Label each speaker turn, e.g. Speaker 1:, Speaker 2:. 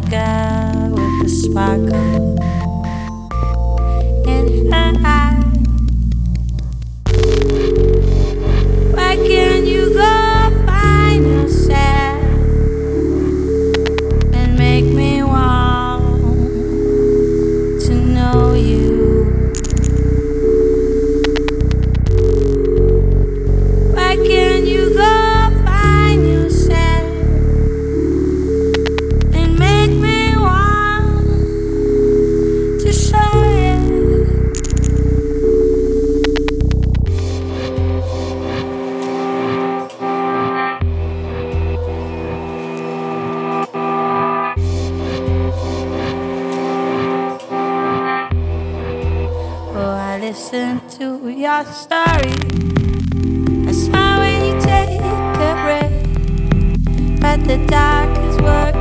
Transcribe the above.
Speaker 1: girl with the sparkle in her eye. Why can't you go find yourself and make me want to know you? Why can't you go find yourself and make me want to show you? Oh, I listen to your story. I smile when you take a break, but the dark is working.